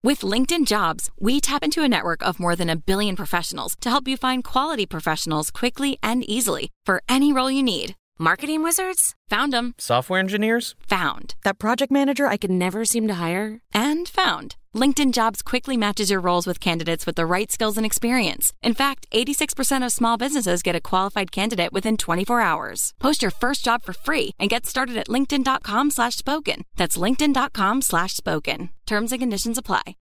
With LinkedIn Jobs, we tap into a network of more than 1 billion professionals to help you find quality professionals quickly and easily for any role you need. Marketing wizards? Found them. Software engineers? Found. That project manager I could never seem to hire? And found. LinkedIn Jobs quickly matches your roles with candidates with the right skills and experience. In fact, 86% of small businesses get a qualified candidate within 24 hours. Post your first job for free and get started at linkedin.com/spoken. That's linkedin.com/spoken. Terms and conditions apply.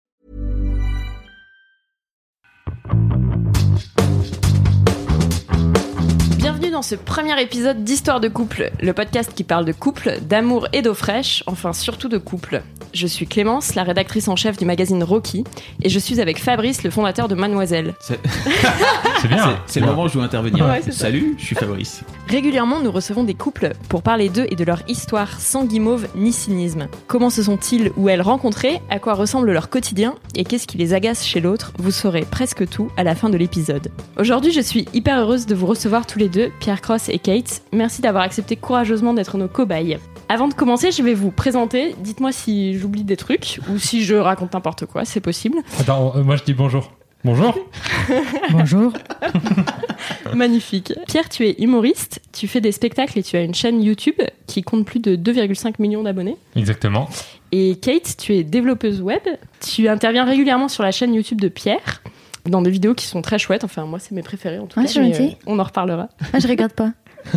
Bienvenue dans ce premier épisode d'Histoire de couple, le podcast qui parle de couple, d'amour et d'eau fraîche, enfin surtout de couple. Je suis Clémence, la rédactrice en chef du magazine Rocky, et je suis avec Fabrice, le fondateur de Mademoiselle. C'est bien. C'est le moment où je dois intervenir. Ouais, Salut, je suis Fabrice. Régulièrement, nous recevons des couples pour parler d'eux et de leur histoire sans guimauve ni cynisme. Comment se sont-ils ou elles rencontrés? À quoi ressemble leur quotidien? Et qu'est-ce qui les agace chez l'autre? Vous saurez presque tout à la fin de l'épisode. Aujourd'hui, je suis hyper heureuse de vous recevoir tous les deux, Pierre Cross et Kate. Merci d'avoir accepté courageusement d'être nos cobayes. Avant de commencer, je vais vous présenter. Dites-moi si j'oublie des trucs ou si je raconte n'importe quoi, c'est possible. Attends, moi je dis bonjour. Bonjour. Bonjour. Magnifique. Pierre, tu es humoriste, tu fais des spectacles et tu as une chaîne YouTube qui compte plus de 2,5 millions d'abonnés. Exactement. Et Kate, tu es développeuse web. Tu interviens régulièrement sur la chaîne YouTube de Pierre dans des vidéos qui sont très chouettes. Enfin, moi, c'est mes préférées en tout cas. Mais, on en reparlera. Ah, je regarde pas.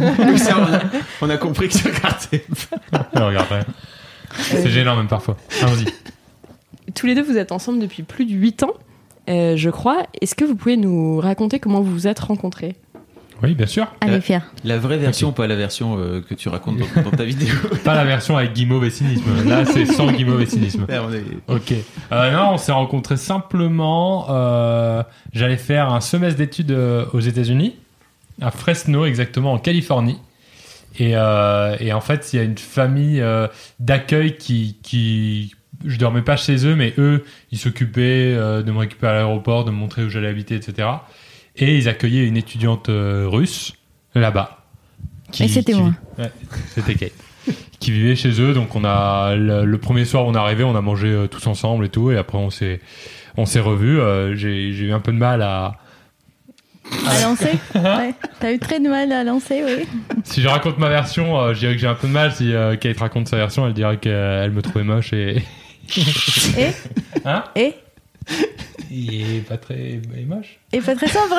On a compris que tu regardais. Je regarde rien. C'est gênant même parfois. Allons-y. Tous les deux, vous êtes ensemble depuis plus de 8 ans, je crois. Est-ce que vous pouvez nous raconter comment vous vous êtes rencontrés? Oui, bien sûr. Allez, Pierre. La vraie version, pas la version que tu racontes dans ta vidéo. Pas la version avec guimauve et cynisme. Là, c'est sans guimauve et cynisme. Ok. Non, on s'est rencontrés simplement. J'allais faire un semestre d'études aux États-Unis, à Fresno, exactement, en Californie. Et en fait, il y a une famille d'accueil qui je dormais pas chez eux, mais eux, ils s'occupaient de me récupérer à l'aéroport, de me montrer où j'allais habiter, etc. Et ils accueillaient une étudiante russe là-bas. Et c'était moi. Ouais, c'était Kate. Qui vivait chez eux. Donc on a le premier soir, on est arrivé, on a mangé tous ensemble et tout. Et après, on s'est revus. J'ai eu un peu de mal à lancer. Ouais. T'as eu très de mal à lancer, oui. Si je raconte ma version, je dirais que j'ai un peu de mal. Si Kate raconte sa version, elle dirait qu'elle me trouvait moche et... Et hein? Et il est pas très moche. Et pas très sobre.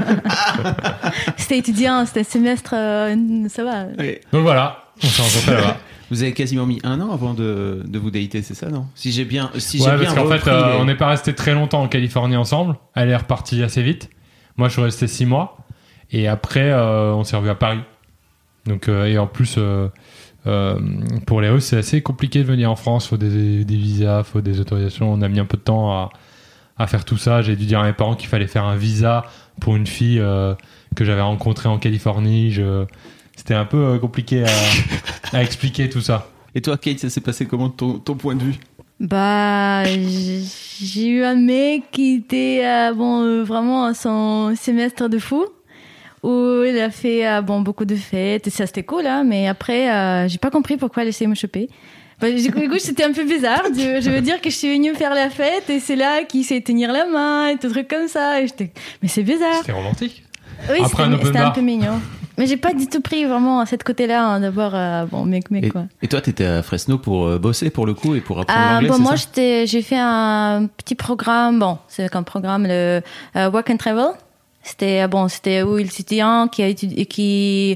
C'était étudiant, c'était un semestre, ça va. Oui. Donc voilà, on s'est rencontrés là-bas. Vous avez quasiment mis 1 an avant de vous dater, c'est ça, non? Si j'ai bien parce qu'en fait, on n'est pas resté très longtemps en Californie ensemble. Elle est repartie assez vite. Moi, je suis resté 6 mois. Et après, on s'est revus à Paris. Donc, et en plus, pour les Russes, c'est assez compliqué de venir en France. Il faut des visas, il faut des autorisations. On a mis un peu de temps à faire tout ça. J'ai dû dire à mes parents qu'il fallait faire un visa pour une fille que j'avais rencontrée en Californie. C'était un peu compliqué à expliquer tout ça. Et toi, Kate, ça s'est passé comment de ton point de vue? Bah, j'ai eu un mec qui était vraiment à son semestre de fou, où il a fait beaucoup de fêtes, et ça c'était cool, hein, mais après, j'ai pas compris pourquoi il essayait de me choper. Bah, du coup, c'était un peu bizarre. Je veux dire que je suis venue faire la fête, et c'est là qu'il sait tenir la main, et tout truc comme ça, et j'étais... Mais c'est bizarre. C'était romantique. Oui, après c'était un peu mignon. Mais j'ai pas du tout pris vraiment à cette côté-là, hein, d'avoir mec quoi. Et toi, t'étais à Fresno pour bosser pour le coup et pour apprendre l'anglais, c'est moi, ça? j'ai fait un petit programme. C'est un programme, le Work and Travel. C'était où l'étudiant qui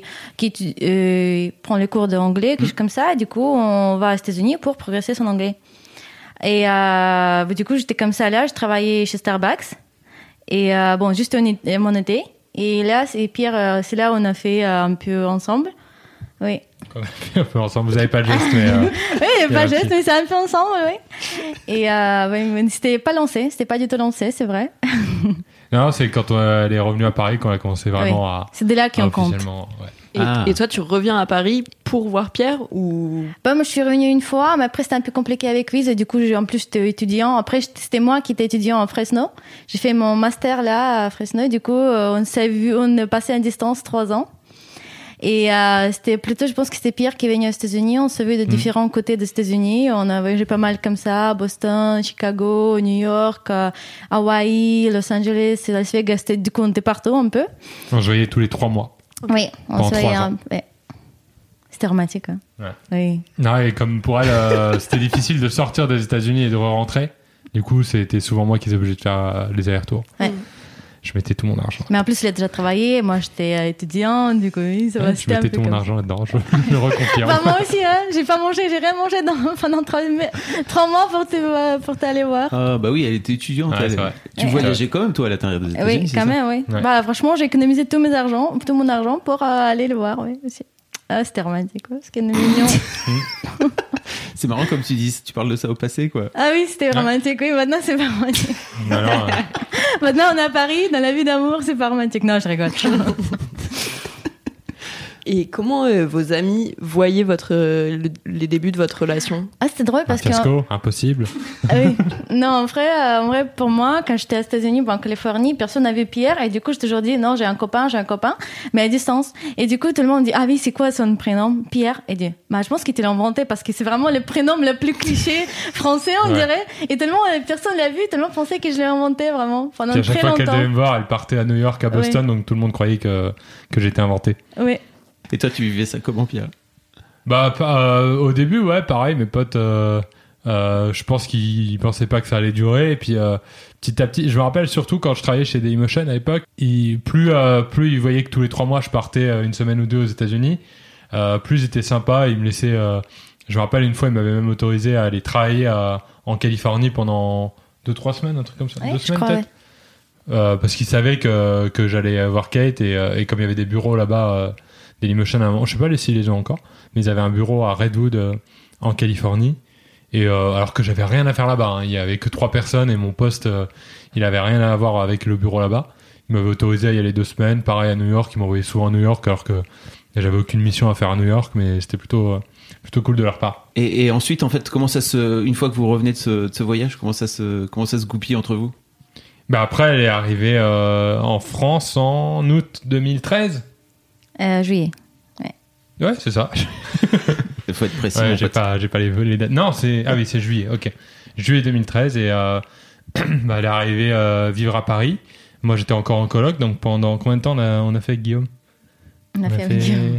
prend les cours d'anglais, quelque chose comme ça. Et du coup, on va aux États-Unis pour progresser son anglais. Et du coup, j'étais comme ça là. Je travaillais chez Starbucks. Et juste mon été. Et là, c'est Pierre, c'est là où on a fait un peu ensemble. Oui. On a fait un peu ensemble. Vous n'avez pas le geste, mais... oui, il n'y a pas le geste, mais c'est un peu ensemble, oui. Et c'était pas lancé, c'était pas du tout lancé, c'est vrai. Non, c'est quand elle est revenue à Paris qu'on a commencé vraiment à... C'est de là qu'on compte. Ouais. Et toi, tu reviens à Paris pour voir Pierre ou... Moi, je suis revenue une fois, mais après, c'était un peu compliqué avec Wiz. Et du coup, en plus, j'étais étudiant. Après, c'était moi qui étais étudiant à Fresno. J'ai fait mon master là, à Fresno. Et du coup, on s'est vu, on est passé à distance 3 ans. Et c'était plutôt, je pense que c'était Pierre qui est venu aux États-Unis. On se vu de différents côtés des États-Unis. On a voyagé pas mal comme ça, Boston, Chicago, New York, Hawaï, Los Angeles, Las Vegas. Du coup, on était partout un peu. On se voyait tous les 3 mois. Oui, on se voyait. Ouais. C'était romantique. Hein. Ouais. Oui. Non, et comme pour elle, c'était difficile de sortir des États-Unis et de rentrer. Du coup, c'était souvent moi qui étais obligé de faire les allers-retours. Ouais. Je mettais tout mon argent. Mais en plus, il a déjà travaillé. Moi, j'étais étudiante. Du coup, oui, ça va. Je mettais tout mon argent là-dedans. Je le reconfirme. Bah, moi aussi, hein. J'ai rien mangé pendant 3 mois pour t'aller voir. Ah, bah oui, elle était étudiante. Ouais, c'est vrai. Tu voyageais quand même, toi, à l'intérieur des États-Unis. Oui, quand même, oui. Ouais. Bah, franchement, j'ai économisé tout mon argent pour aller le voir, oui, aussi. Ah, c'était romantique, quoi. C'était mignon. C'est marrant comme tu dis, tu parles de ça au passé, quoi. Ah oui, c'était romantique, oui. Maintenant, c'est pas romantique. Alors, Maintenant, on est à Paris, dans la vie d'amour, c'est pas romantique. Non, je rigole. Et comment vos amis voyaient les débuts de votre relation? Ah, c'était drôle parce que... fiasco, impossible. Ah oui. Non, en vrai, pour moi, quand j'étais aux États-Unis, en Californie, personne n'avait Pierre. Et du coup, je toujours dit, non, j'ai un copain, mais à distance. Et du coup, tout le monde dit, ah oui, c'est quoi son prénom? Pierre. Et dit, bah, je pense qu'il l'a inventé parce que c'est vraiment le prénom le plus cliché français, on dirait. Et tellement, personne l'a vu, tellement pensait que je l'ai inventé vraiment pendant très longtemps. À chaque fois qu'elle devait me voir, elle partait à New York, à Boston, donc tout le monde croyait que j'étais inventé. Oui. Et toi, tu vivais ça comment, Pierre? Bah, au début, ouais, pareil, mes potes, je pense qu'ils pensaient pas que ça allait durer. Et puis, petit à petit, je me rappelle surtout quand je travaillais chez Dailymotion à l'époque, plus ils voyaient que tous les 3 mois, je partais une semaine ou 2 aux États-Unis, plus ils étaient sympas. Ils me laissaient, je me rappelle une fois, ils m'avaient même autorisé à aller travailler en Californie pendant 2-3 semaines, un truc comme ça. Ouais, 2 semaines crois, peut-être. Ouais. Parce qu'ils savaient que j'allais voir Kate et comme il y avait des bureaux là-bas, Dailymotion, je sais pas s'ils les ont encore, mais ils avaient un bureau à Redwood en Californie. Et alors que j'avais rien à faire là-bas, hein. Il y avait que 3 personnes et mon poste, il avait rien à voir avec le bureau là-bas. Ils m'avaient autorisé à y aller 2 semaines. Pareil à New York, ils m'envoyaient souvent à New York alors que j'avais aucune mission à faire à New York, mais c'était plutôt cool de leur part. Et ensuite, en fait, une fois que vous revenez de ce voyage, comment ça se goupille entre vous? Bah après, elle est arrivée en France en août 2013. Juillet. Ouais, c'est ça. Il faut être précis. Ouais, j'ai pas les dates. Non, c'est juillet. Ok, juillet 2013 et bah, elle est arrivée vivre à Paris. Moi, j'étais encore en coloc, donc pendant combien de temps on a fait avec Guillaume? On a fait avec Guillaume.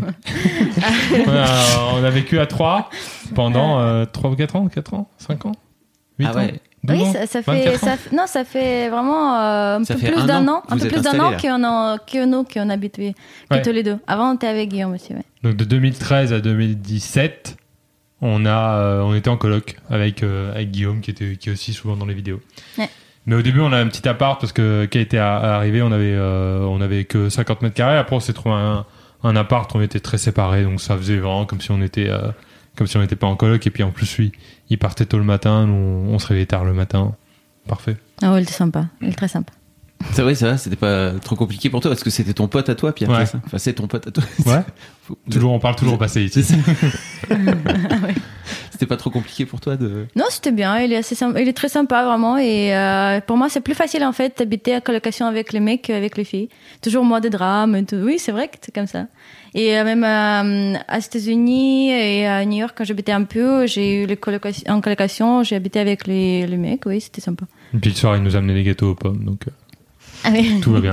On a vécu à 3 pendant 3 ou 4 ans, 5 ans, 8 ans. Ouais. Oui, ça fait vraiment un peu plus d'un an qu'on habite tous les deux. Avant, on était avec Guillaume aussi. Ouais. Donc de 2013 à 2017, on était en coloc avec Guillaume qui est aussi souvent dans les vidéos. Ouais. Mais au début, on a un petit appart parce que quand il était arrivé, on avait que 50 mètres carrés. Après, on s'est trouvé un appart, on était très séparés, donc ça faisait vraiment comme si on était pas en coloc. Et puis en plus, lui, il partait tôt le matin, nous, on se réveillait tard le matin. Parfait. Ah ouais, il était sympa, il est très sympa. Ça va, c'était pas trop compliqué pour toi parce que c'était ton pote à toi, Pierre. Ouais. Ça enfin, c'est ton pote à toi. Ouais. On parle toujours au passé ici. Ouais. C'était pas trop compliqué pour toi de... Non, c'était bien. Il est très sympa vraiment. Et pour moi, c'est plus facile en fait d'habiter en colocation avec les mecs qu'avec les filles. Toujours moins de drames. Oui, c'est vrai que c'est comme ça. Et même aux États-Unis et à New York, quand j'habitais un peu, j'ai eu en colocation, j'ai habité avec les mecs. Oui, c'était sympa. Et puis le soir, il nous amenait des gâteaux aux pommes, donc tout va bien.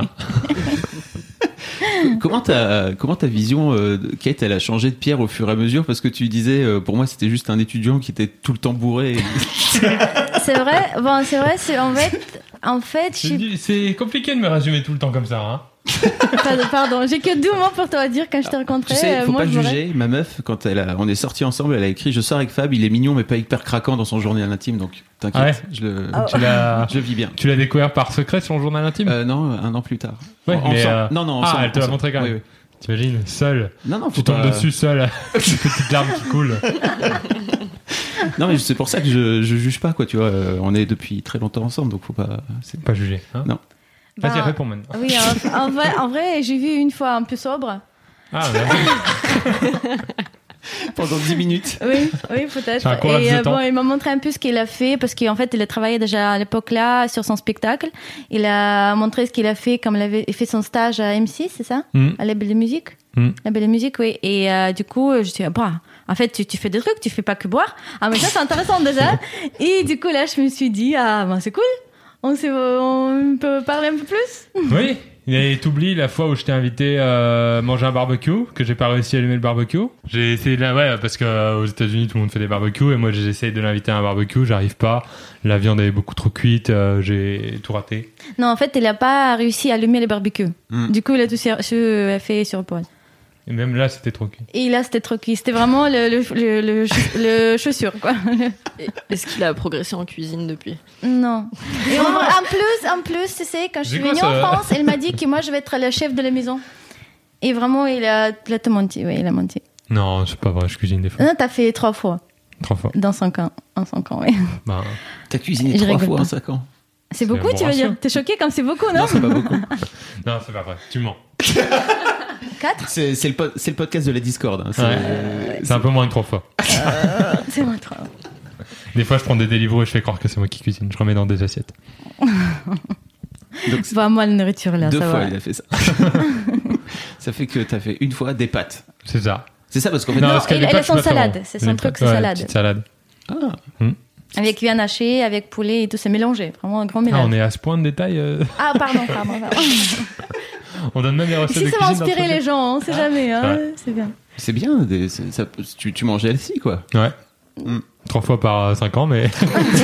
Comment ta vision de Kate, elle a changé de Pierre au fur et à mesure? Parce que tu disais, pour moi, c'était juste un étudiant qui était tout le temps bourré. C'est vrai. Bon, c'est vrai. En fait, c'est compliqué de me résumer tout le temps comme ça, hein. Pardon, j'ai que 2 mots pour te dire quand je t'ai rencontré. Tu sais, faut pas juger. Ma meuf, quand on est sortis ensemble, elle a écrit: je sors avec Fab, il est mignon mais pas hyper craquant dans son journal intime, donc t'inquiète, je le vis bien. Tu l'as découvert par secret son journal intime? Non, 1 an plus tard. Ouais, non, elle te l'a montré quand même. Oui. T'imagines, seul. Non, tu tombes dessus seul, avec une petite larme qui coule. Non, mais c'est pour ça que je juge pas, quoi. Tu vois, on est depuis très longtemps ensemble, donc faut pas. Pas juger. Hein. Non. Vas-y, réponds maintenant. Oui, en vrai, j'ai vu une fois un peu sobre. Ah, ouais. Pendant 10 minutes. Oui, peut-être. Et il m'a montré un peu ce qu'il a fait, parce qu'en fait, il a travaillé déjà à l'époque-là sur son spectacle. Il a montré ce qu'il a fait, comme il avait fait son stage à M6, c'est ça? À label de musique. La belle musique, oui. Et du coup, je dis, en fait, tu fais des trucs, tu fais pas que boire. Ah, mais ça, c'est intéressant déjà. Et du coup, là, je me suis dit, c'est cool. On peut parler un peu plus. Oui. Et t'oublies la fois où je t'ai invité manger un barbecue, que j'ai pas réussi à allumer le barbecue. J'ai essayé parce que aux États-Unis tout le monde fait des barbecues et moi j'essaye de l'inviter à un barbecue, j'arrive pas. La viande est beaucoup trop cuite, j'ai tout raté. Non, en fait, il a pas réussi à allumer le barbecue. Du coup, il a tout fait sur le poêle. Et même là, c'était trop cuit. Et là, c'était trop cuit. C'était vraiment le chaussure, quoi. Est-ce qu'il a progressé en cuisine depuis ? Non. Et en plus, tu sais, quand je suis venue en France, elle m'a dit que moi, je vais être le chef de la maison. Et vraiment, il a tout menti. Oui, il a menti. Non, c'est pas vrai, je cuisine des fois. Non, t'as fait 3 fois. 3 fois. Dans 5 ans. En 5 ans, oui. T'as cuisiné 3 fois en 5 ans. C'est beaucoup, tu veux dire ? T'es choqué comme c'est beaucoup, non ? Non, c'est pas beaucoup. Non, c'est pas vrai. Tu mens. 4 ? C'est le podcast de la Discord. Hein. C'est un peu moins de 3 fois. C'est moins de 3. Des fois, je prends des Deliveroo et je fais croire que c'est moi qui cuisine. Je remets dans des assiettes. Donc, moi, la nourriture, là, 2 ça fois, va. il a fait ça. Ça fait que t'as fait une fois des pâtes. C'est ça. C'est ça, parce qu'en fait... Non, parce que elle a son salade. C'est son truc, c'est salade. Petite salade. Avec viande hachée, avec poulet et tout, c'est mélangé. Vraiment un grand mélange. On est à ce point de détail. Pardon. On donne même les recettes de Ici, cuisine. ça va inspirer les gens, on sait jamais. C'est bien. C'est bien, tu manges healthy, quoi. Ouais. 3 fois par 5 ans, mais...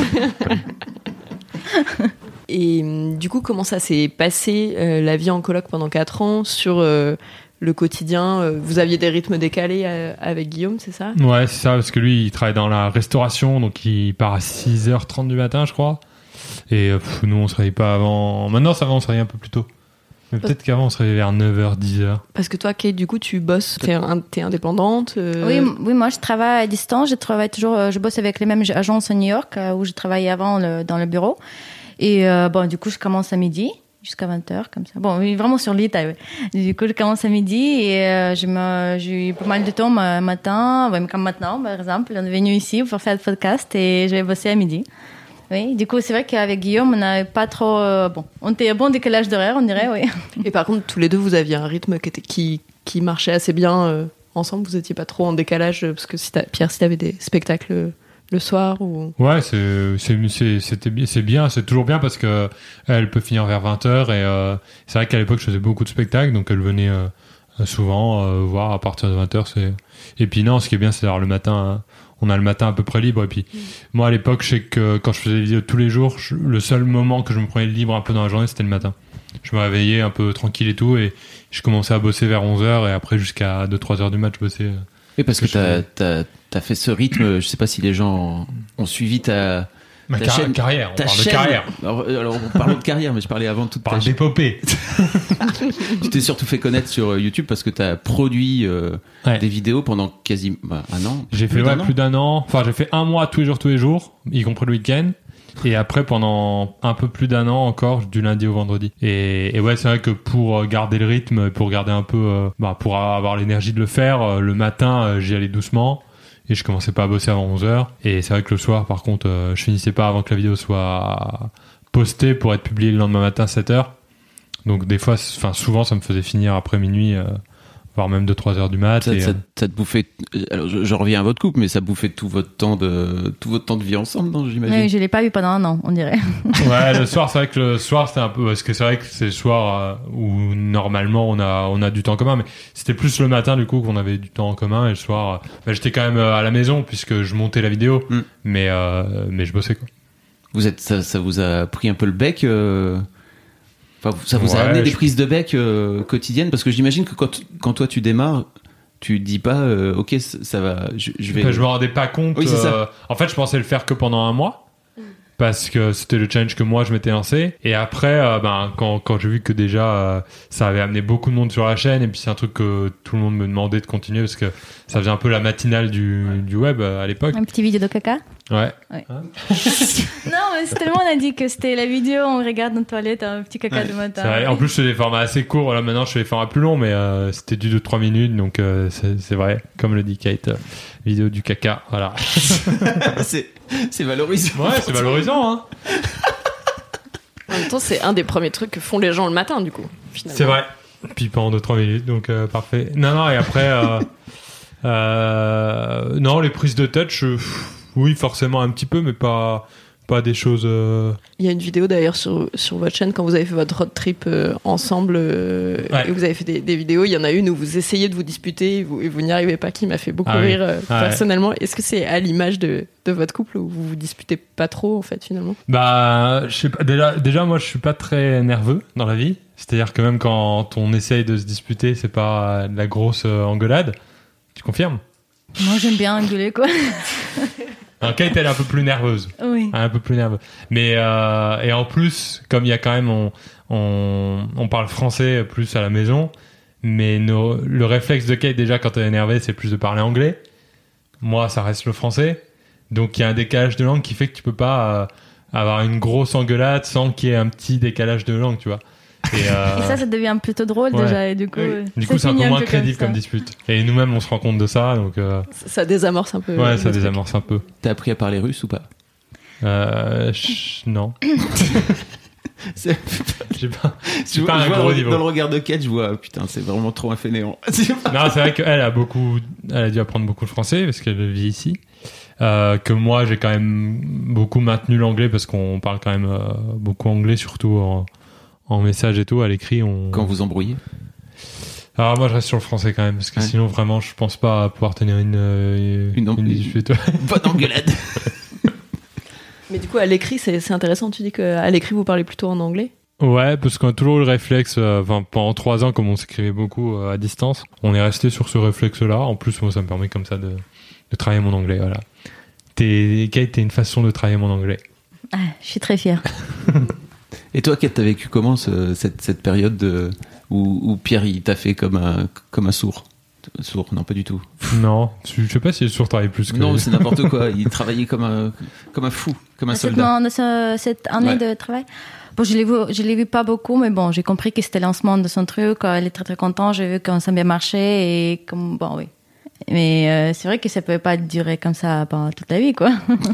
Et du coup, comment ça s'est passé, la vie en coloc pendant 4 ans, sur le quotidien ? Vous aviez des rythmes décalés avec Guillaume, c'est ça ? Ouais, c'est ça, parce que lui, il travaille dans la restauration, donc il part à 6h30 du matin, je crois. Et nous, on se réveille pas avant... Maintenant, ça va, on se réveille un peu plus tôt. Mais peut-être qu'avant, on se réveillait vers 9h, 10h. Parce que toi, Kate, du coup, tu bosses, t'es indépendante Oui, moi, je travaille à distance. Je travaille toujours, je bosse avec les mêmes agences à New York, où j'ai travaillé avant dans le bureau. Et du coup, je commence à midi, jusqu'à 20h, comme ça. Bon, oui, vraiment sur le détail, oui. Du coup, je commence à midi et j'ai eu pas mal de temps matin, comme maintenant, par exemple. On est venu ici pour faire le podcast et je vais bosser à midi. Oui, du coup, c'est vrai qu'avec Guillaume, on n'avait pas trop... on était à bon décalage d'horaire, on dirait, oui. Et par contre, tous les deux, vous aviez un rythme qui marchait assez bien ensemble. Vous n'étiez pas trop en décalage, parce que Pierre, si t'avais des spectacles le soir ou... Ouais, c'est bien, c'est toujours bien parce que elle peut finir vers 20h et c'est vrai qu'à l'époque, je faisais beaucoup de spectacles, donc elle venait souvent voir à partir de 20h. Et puis non, ce qui est bien, c'est d'avoir le matin... on a le matin à peu près libre. Et puis, moi, à l'époque, je sais que quand je faisais des vidéos tous les jours, le seul moment que je me prenais libre un peu dans la journée, c'était le matin. Je me réveillais un peu tranquille et tout, et je commençais à bosser vers 11h, et après, jusqu'à 2-3 heures du mat, je bossais. Oui, parce que t'as fait ce rythme, je sais pas si les gens ont suivi ta chaîne, carrière, on parle chaîne. de carrière. Alors, on parle de carrière, mais je parlais avant toute On parle d'épopée. Tu t'es surtout fait connaître sur YouTube parce que t'as produit des vidéos pendant quasi un an. J'ai fait plus d'un an. Enfin, j'ai fait 1 mois tous les jours, y compris le week-end. Et après, pendant un peu plus d'1 an encore, du lundi au vendredi. Et ouais, c'est vrai que pour garder le rythme, pour garder un peu, pour avoir l'énergie de le faire, le matin, j'y allais doucement. Et je commençais pas à bosser avant 11h. Et c'est vrai que le soir, par contre, je finissais pas avant que la vidéo soit postée pour être publiée le lendemain matin 7h. Donc des fois, souvent, ça me faisait finir après minuit, voire même 2-3 heures du mat. Ça te bouffait. Alors, je reviens à votre couple, mais ça bouffait tout votre temps de vie ensemble, non, j'imagine. Oui, je l'ai pas vu pendant 1 an, on dirait. Ouais, le soir, c'est vrai que le soir, c'était un peu, parce que c'est vrai que c'est le soir où normalement on a du temps en commun, mais c'était plus le matin du coup qu'on avait du temps en commun, et le soir, j'étais quand même à la maison puisque je montais la vidéo, mais je bossais quoi. Ça vous a pris un peu le bec. Enfin, ça vous a amené des prises de bec quotidiennes, parce que j'imagine que quand toi tu démarres, tu dis pas ok, ça va, je vais. Je me rendais pas compte. Oui, c'est ça. En fait, je pensais le faire que pendant 1 mois. Parce que c'était le challenge que moi je m'étais lancé, et après quand j'ai vu que déjà ça avait amené beaucoup de monde sur la chaîne, et puis c'est un truc que tout le monde me demandait de continuer parce que ça faisait un peu la matinale du web à l'époque. Un petit vidéo de caca. Ouais. Non, mais tout le monde a dit que c'était la vidéo, on regarde dans la toilette un petit caca de matin. C'est vrai. En plus, je fais des formats assez courts. Là, maintenant, je fais des formats plus longs, mais c'était du 2-3 minutes, donc c'est vrai. Comme le dit Kate, vidéo du caca, voilà. c'est valorisant. Ouais, c'est valorisant, hein. En même temps, c'est un des premiers trucs que font les gens le matin, du coup, finalement. C'est vrai. Puis pendant 2-3 minutes, donc parfait. Non, et après, non, les prises de touch, oui, forcément un petit peu, mais pas des choses... Il y a une vidéo d'ailleurs sur votre chaîne quand vous avez fait votre road trip ensemble et vous avez fait des vidéos. Il y en a une où vous essayez de vous disputer et vous n'y arrivez pas, qui m'a fait beaucoup rire personnellement. Est-ce que c'est à l'image de votre couple où vous vous disputez pas trop en fait finalement? Bah, je sais pas. Déjà, moi, je suis pas très nerveux dans la vie. C'est-à-dire que même quand on essaye de se disputer, c'est pas de la grosse engueulade. Tu confirmes? Moi, j'aime bien engueuler, quoi. Alors, Kate, elle est un peu plus nerveuse. Oui. Un peu plus nerveuse. Mais, et en plus, comme il y a quand même, on parle français plus à la maison, mais le réflexe de Kate, déjà, quand elle est énervée, c'est plus de parler anglais. Moi, ça reste le français. Donc, il y a un décalage de langue qui fait que tu peux pas avoir une grosse engueulade sans qu'il y ait un petit décalage de langue, tu vois. Et ça devient plutôt drôle déjà, et du coup, c'est un peu moins crédible comme dispute. Et nous-mêmes, on se rend compte de ça, donc ça désamorce un peu. Ouais, ça désamorce un peu. T'as appris à parler russe ou pas? Non. J'ai pas un gros niveau. Dans le regard de Kate, je vois, putain, c'est vraiment trop un fainéant. Non, c'est vrai qu'elle elle a dû apprendre beaucoup le français parce qu'elle vit ici. Que moi, j'ai quand même beaucoup maintenu l'anglais parce qu'on parle quand même beaucoup anglais, surtout en message et tout, à l'écrit. Quand vous embrouillez? Alors moi, je reste sur le français quand même, parce que sinon, vraiment, je pense pas pouvoir tenir une dispute. Bonne engueulade. Mais du coup, à l'écrit, c'est intéressant. Tu dis qu'à l'écrit, vous parlez plutôt en anglais? Ouais, parce qu'on a toujours eu le réflexe, pendant 3 ans, comme on s'écrivait beaucoup à distance, on est resté sur ce réflexe-là. En plus, moi, ça me permet comme ça de travailler mon anglais, voilà. Kate, t'es une façon de travailler mon anglais. Ah, je suis très fière. Et toi, Kate, t'as vécu comment cette période où Pierre il t'a fait comme un sourd? Sourd, non, pas du tout. Non, je sais pas si le sourd travaille plus que... Non, c'est n'importe quoi. Il travaillait comme un fou, comme un soldat. Cette année de travail. Bon, je l'ai vu pas beaucoup, mais bon, j'ai compris que c'était le lancement de son truc. Elle est très très contente. J'ai vu que ça a bien marché et comme bon, oui. Mais c'est vrai que ça pouvait pas durer comme ça pendant toute la vie, quoi.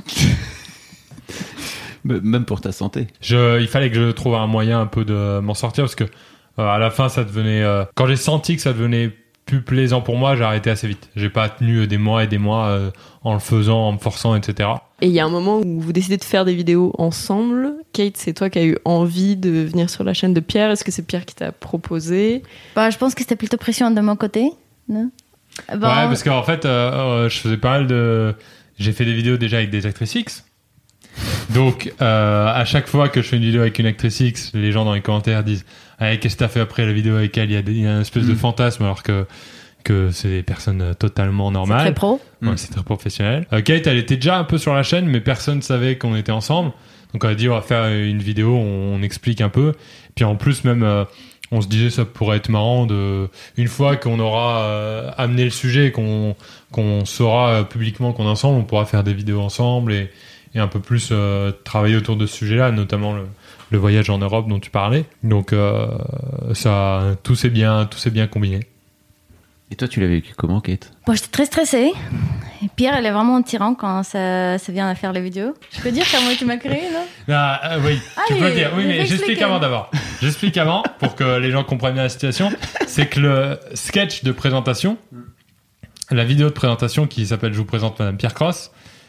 Même pour ta santé. Il fallait que je trouve un moyen un peu de m'en sortir parce que à la fin, ça devenait... quand j'ai senti que ça devenait plus plaisant pour moi, j'ai arrêté assez vite. J'ai pas tenu des mois et des mois en le faisant, en me forçant, etc. Et il y a un moment où vous décidez de faire des vidéos ensemble. Kate, c'est toi qui as eu envie de venir sur la chaîne de Pierre. Est-ce que c'est Pierre qui t'a proposé? Bah, je pense que c'était plutôt pression de mon côté. Non? Ouais, parce qu'en fait, je faisais pas mal j'ai fait des vidéos déjà avec des actrices X. Donc, à chaque fois que je fais une vidéo avec une actrice X, les gens dans les commentaires disent hey, qu'est-ce que t'as fait après la vidéo avec elle? Il y a une espèce de fantasme, alors que c'est des personnes totalement normales. C'est très pro. Ouais, c'est très professionnel. Kate, elle était déjà un peu sur la chaîne, mais personne savait qu'on était ensemble. Donc, on a dit on va faire une vidéo, on explique un peu. Puis en plus, même... on se disait ça pourrait être marrant une fois qu'on aura amené le sujet, qu'on saura publiquement qu'on est ensemble, on pourra faire des vidéos ensemble et un peu plus travailler autour de ce sujet-là, notamment le voyage en Europe dont tu parlais. Donc tout s'est bien combiné. Et toi, tu l'as vécu comment, Kate? Moi, j'étais très stressée. Et Pierre, elle est vraiment un tyran quand ça vient à faire les vidéos. Je peux dire comment tu m'as créé, non? Oui, tu peux le dire. Oui, mais j'explique avant d'abord. J'explique avant pour que les gens comprennent bien la situation. C'est que le sketch de présentation, la vidéo de présentation qui s'appelle « Je vous présente Madame Pierre Cross »,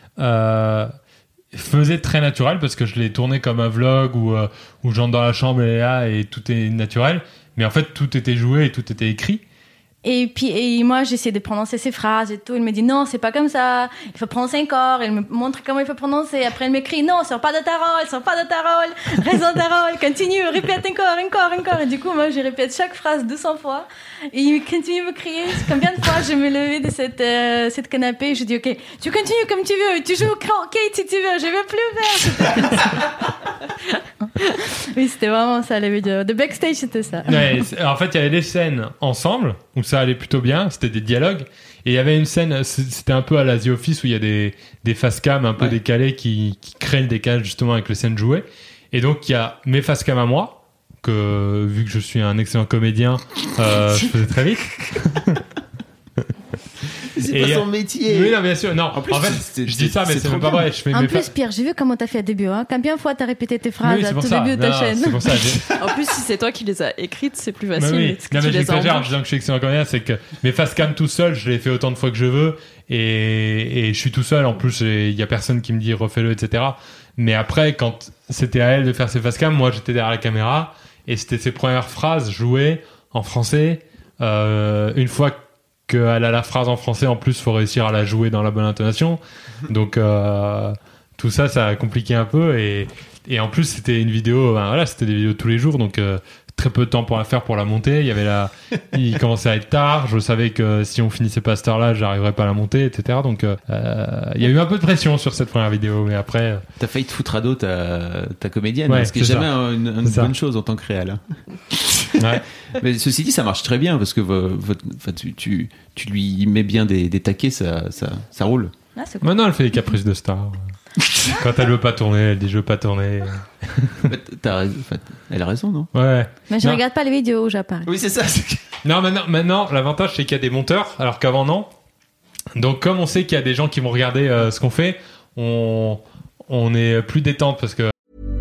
faisait très naturel parce que je l'ai tourné comme un vlog où j'entre dans la chambre et tout est naturel. Mais en fait, tout était joué et tout était écrit. Et moi, j'essaie de prononcer ces phrases et tout. Il me dit non, c'est pas comme ça. Il faut prononcer encore. Il me montre comment il faut prononcer. Après, il m'écrit non, sors pas de ta rôle. Reste dans ta rôle. Continue, répète encore. Et du coup, moi, je répète chaque phrase 200 fois. Et il continue de me crier. Combien de fois je me levais de cette canapé et je dis ok, tu continues comme tu veux. Tu joues Kate si tu veux. Je veux plus faire. Oui, c'était vraiment ça les vidéos. De backstage, c'était ça. Ouais, en fait, il y avait des scènes ensemble où ça allait plutôt bien, c'était des dialogues. Et il y avait une scène, c'était un peu à la The Office où il y a des face cam un peu décalés qui créent le décalage justement avec les scènes jouées. Et donc, il y a mes face cam à moi, que vu que je suis un excellent comédien, je faisais très vite. pas son métier. Oui, non, bien sûr. Non, en fait, je dis ça, mais c'est même pas vrai. En plus, Pierre, j'ai vu comment t'as fait au début. Combien de fois t'as répété tes phrases à tout début de ta chaîne. C'est pour ça. En plus, si c'est toi qui les as écrites, c'est plus facile. Oui. Non, mais j'exagère en disant que je suis excellent comédien, c'est que mes facecam tout seul, je les fais autant de fois que je veux, et je suis tout seul. En plus, il y a personne qui me dit refais-le, etc. Mais après, quand c'était à elle de faire ses facecam, moi j'étais derrière la caméra, et c'était ses premières phrases jouées en français. Une fois qu'elle a la phrase en français, en plus, faut réussir à la jouer dans la bonne intonation. Donc tout ça, ça a compliqué un peu, et en plus c'était une vidéo, c'était des vidéos tous les jours, donc très peu de temps pour la faire, pour la monter. Il commençait à être tard, je savais que si on finissait pas à cette heure-là, j'arriverais pas à la monter, etc. Donc il y a eu un peu de pression sur cette première vidéo, mais après t'as failli te foutre à dos ta comédienne, ce qui est jamais une bonne chose en tant que réal. Ouais. Mais ceci dit, ça marche très bien parce que tu lui mets bien des taquets, ça roule. Cool. Maintenant elle fait des caprices de star. Quand elle veut pas tourner, elle dit je veux pas tourner. Elle a raison, non? Ouais. Mais je regarde pas les vidéos où j'apparais. Oui, c'est ça. Non, maintenant, l'avantage c'est qu'il y a des monteurs, alors qu'avant non. Donc comme on sait qu'il y a des gens qui vont regarder ce qu'on fait, on est plus détente parce que.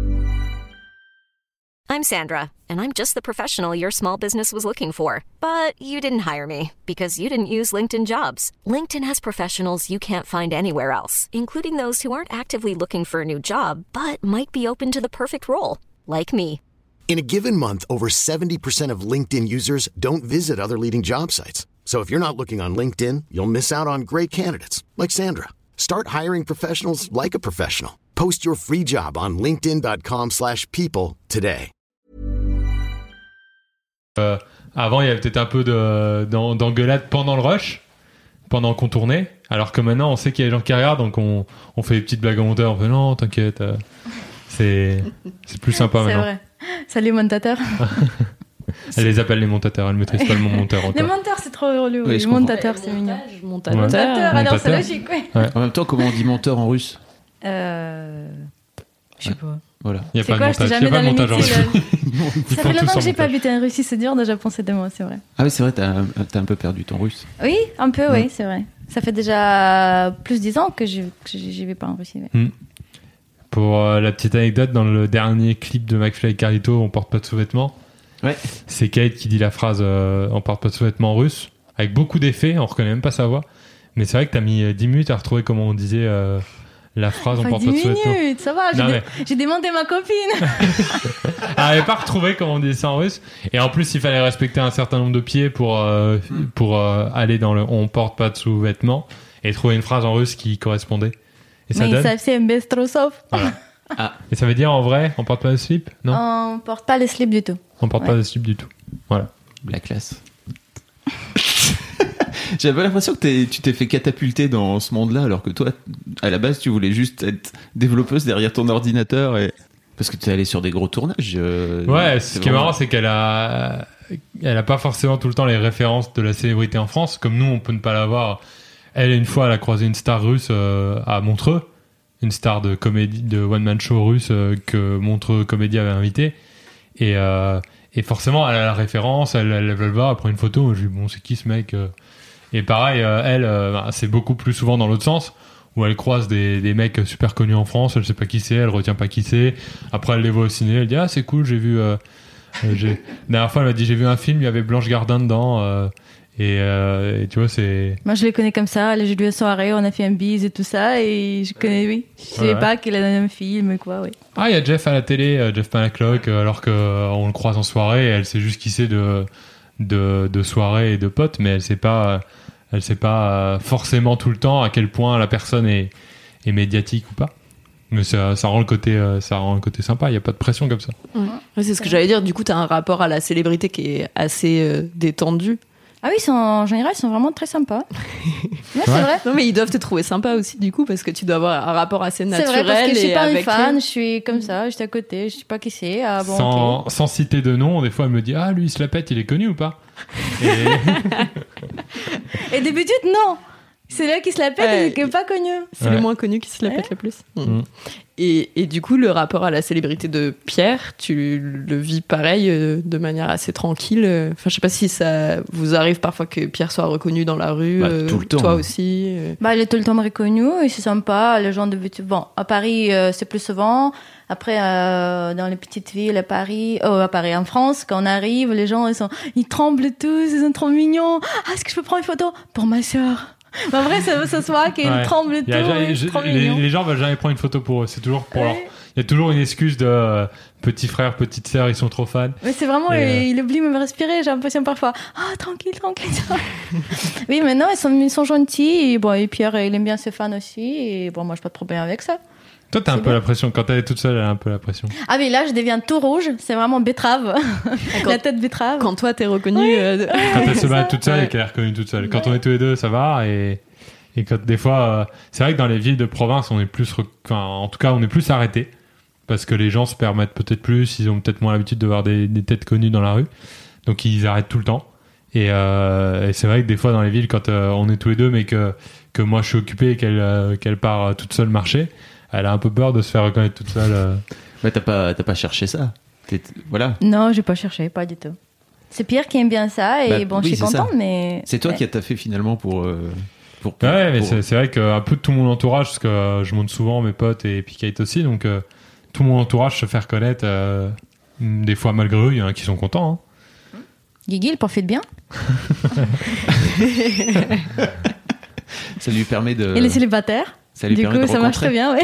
I'm Sandra, and I'm just the professional your small business was looking for. But you didn't hire me because you didn't use LinkedIn Jobs. LinkedIn has professionals you can't find anywhere else, including those who aren't actively looking for a new job, but might be open to the perfect role, like me. In a given month, over 70% of LinkedIn users don't visit other leading job sites. So if you're not looking on LinkedIn, you'll miss out on great candidates, like Sandra. Start hiring professionals like a professional. Post your free job on linkedin.com/people today. Avant, il y avait peut-être un peu d'engueulade pendant le rush, pendant qu'on tournait, alors que maintenant, on sait qu'il y a des gens qui regardent, donc on fait des petites blagues au monteur, on fait non, t'inquiète, c'est plus sympa maintenant. C'est vrai. Salut montateur. Elle les appelle les montateurs, elle maîtrise pas le mot monteur encore. Les monteurs, c'est trop relou. Les montateurs, c'est mignon. Montateur, alors c'est logique, ouais. En même temps, comment on dit monteur en russe? Je sais pas. Voilà. Il n'y a pas de montage. Jamais pas de montage en Russie. Ça fait longtemps que j'ai pas habité en Russie, c'est dur de penser des mots, c'est vrai. Ah oui, c'est vrai, t'as un peu perdu ton russe. Oui, un peu, oui, c'est vrai. Ça fait déjà plus de 10 ans que je vais pas en Russie. Ouais. Pour la petite anecdote, dans le dernier clip de McFly et Carlito, on porte pas de sous-vêtements. Ouais. C'est Kate qui dit la phrase on porte pas de sous-vêtements en russe, avec beaucoup d'effets, on reconnaît même pas sa voix. Mais c'est vrai que t'as mis 10 minutes à retrouver comment on disait la phrase on porte pas de sous-vêtements. 10 minutes, ça va, j'ai demandé ma copine. Elle avait pas retrouvé comment on disait ça en russe. Et en plus, il fallait respecter un certain nombre de pieds pour aller dans le on porte pas de sous-vêtements et trouver une phrase en russe qui correspondait. Et ça donne. Ça c'est без трусов. Voilà. Et ça veut dire en vrai, on porte pas de slip? Non. On porte pas le slip du tout. On porte pas de slip du tout. Voilà. La classe. J'avais l'impression que tu t'es fait catapulter dans ce monde-là, alors que toi, à la base, tu voulais juste être développeuse derrière ton ordinateur parce que tu es allé sur des gros tournages. Ouais, ce qui est marrant, c'est qu'elle a pas forcément tout le temps les références de la célébrité en France, comme nous, on peut ne pas l'avoir. Elle, une fois, elle a croisé une star russe à Montreux, une star de comédie, de one-man show russe que Montreux Comédie avait invité. Et forcément, elle a la référence, elle veut le voir, elle prend une photo. Je lui dis, bon, c'est qui ce mec? Et pareil, elle, c'est beaucoup plus souvent dans l'autre sens, où elle croise des mecs super connus en France, elle sait pas qui c'est, elle retient pas qui c'est. Après, elle les voit au ciné, elle dit, ah, c'est cool, j'ai vu... La dernière fois, elle m'a dit, j'ai vu un film, il y avait Blanche Gardin dedans... Et tu vois, c'est... Moi, je les connais comme ça. J'ai vu une soirée, on a fait un bise et tout ça. Et je connais, oui. Je savais pas qu'il a donné un film, quoi, oui. Ah, il y a Jeff à la télé, Jeff Panaclock, alors qu'on le croise en soirée. Elle sait juste qui c'est de soirée et de potes, mais elle sait pas forcément tout le temps à quel point la personne est médiatique ou pas. Mais ça rend le côté sympa, il n'y a pas de pression comme ça. Ouais, c'est ce que j'allais dire. Du coup, tu as un rapport à la célébrité qui est assez détendu. Ah oui, en général, ils sont vraiment très sympas. Ouais, c'est vrai. Non, mais ils doivent te trouver sympa aussi, du coup, parce que tu dois avoir un rapport assez naturel. C'est vrai, parce que je suis pas une fan, je suis comme ça, j'étais à côté, je sais pas qui c'est. Ah, bon, sans citer de nom, des fois, elle me dit, ah, lui, il se la pète, il est connu ou pas? Et d'habitude, non. C'est là qui se la pète et qui n'est pas connu. C'est le moins connu qui se la pète le plus. Et du coup, le rapport à la célébrité de Pierre, tu le vis pareil, de manière assez tranquille. Enfin, je sais pas si ça vous arrive parfois que Pierre soit reconnu dans la rue. Tout le temps. Toi aussi. Il est tout le temps reconnu et c'est sympa. Les gens bon, à Paris, c'est plus souvent. Après, dans les petites villes, à Paris, en France, quand on arrive, les gens, ils tremblent tous, ils sont trop mignons. Ah, est-ce que je peux prendre une photo pour ma sœur? En vrai, ça se voit qu'ils tremblent tous. Les gens veulent jamais prendre une photo pour eux. C'est toujours pour leur. Il y a toujours une excuse de petit frère, petite sœur, ils sont trop fans. Mais c'est vraiment, il oublie même de respirer, j'ai l'impression parfois. Ah, tranquille. Oui, mais non, ils sont gentils. Et Pierre, il aime bien ses fans aussi. Et bon, moi, j'ai pas de problème avec ça. Toi, t'as un peu la pression. Quand elle est toute seule, elle a un peu la pression. Ah, mais là, je deviens tout rouge. C'est vraiment betterave. La tête betterave. Quand toi, t'es reconnue. Quand elle se bat toute seule et qu'elle est reconnue toute seule. Quand on est tous les deux, ça va. Et quand des fois, c'est vrai que dans les villes de province, on est plus, en tout cas, on est plus arrêtés. Parce que les gens se permettent peut-être plus. Ils ont peut-être moins l'habitude de voir des têtes connues dans la rue. Donc, ils arrêtent tout le temps. Et c'est vrai que des fois, dans les villes, quand on est tous les deux, mais que moi, je suis occupé et qu'elle part toute seule marcher, elle a un peu peur de se faire reconnaître toute seule. Mais t'as pas cherché ça. Voilà. Non, j'ai pas cherché, pas du tout. C'est Pierre qui aime bien ça et je suis contente, mais... C'est toi qui as taffé finalement pour mais c'est vrai qu'un peu de tout mon entourage, parce que je monte souvent mes potes et puis Kate aussi, donc tout mon entourage se fait reconnaître, des fois malgré eux, il y en a qui sont contents. Hein. Guigui, il profite bien. Ça lui permet de... Et les célibataires. Du coup, ça marche très bien,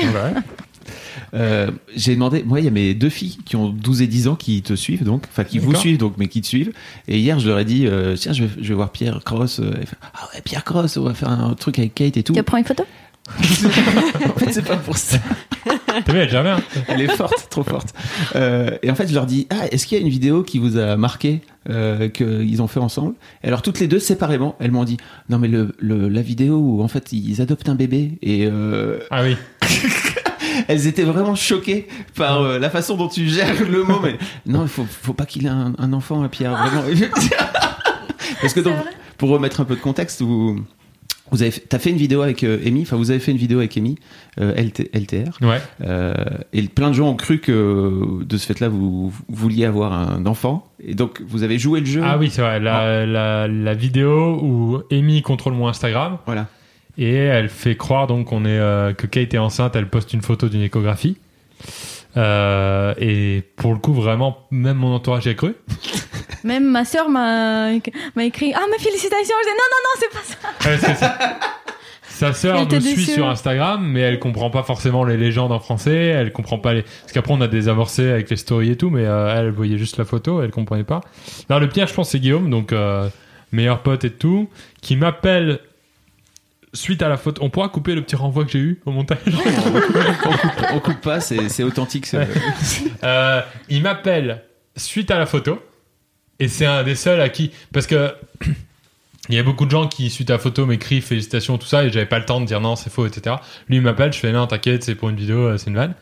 j'ai demandé, moi il y a mes 2 filles qui ont 12 et 10 ans qui te suivent donc, enfin qui vous suivent donc, mais qui te suivent, et hier je leur ai dit tiens je vais voir Pierre Cross. Ah ouais, Pierre Cross, on va faire un truc avec Kate et tout. Tu prends une photo? En fait c'est pas pour ça. T'as vu, elle est jamais, hein. Elle est forte, trop forte. Et en fait je leur dis est-ce qu'il y a une vidéo qui vous a marqué qu'ils ont fait ensemble? Et alors toutes les deux séparément elles m'ont dit non mais la vidéo où en fait ils adoptent un bébé et ah oui. Elles étaient vraiment choquées par la façon dont tu gères le mot. Mais non, il faut pas qu'il ait un enfant, Pierre. Vraiment. Parce que donc, pour remettre un peu de contexte, t'as fait une vidéo avec Amy. Enfin, vous avez fait une vidéo avec Amy, LTR. Ouais. Et plein de gens ont cru que de ce fait-là, vous vouliez avoir un enfant. Et donc, vous avez joué le jeu. Ah oui, c'est vrai. La vidéo où Amy contrôle mon Instagram. Voilà. Et elle fait croire donc que Kate est enceinte. Elle poste une photo d'une échographie. Et pour le coup, vraiment, même mon entourage y a cru. Même ma sœur m'a écrit mes félicitations. Je dis non, c'est pas ça. Sa sœur nous suit sur Instagram, mais elle comprend pas forcément les légendes en français. Elle comprend pas parce qu'après on a des avancées avec les stories et tout, mais elle voyait juste la photo, elle comprenait pas. Non, le pire, je pense, c'est Guillaume, donc meilleur pote et tout, qui m'appelle. Suite à la photo, on pourra couper le petit renvoi que j'ai eu au montage. on coupe pas, c'est authentique. Il m'appelle suite à la photo, et c'est un des seuls à qui, parce que il y a beaucoup de gens qui suite à la photo m'écrivent félicitations tout ça, et j'avais pas le temps de dire non c'est faux etc. Lui il m'appelle, je fais non t'inquiète c'est pour une vidéo, c'est une vanne.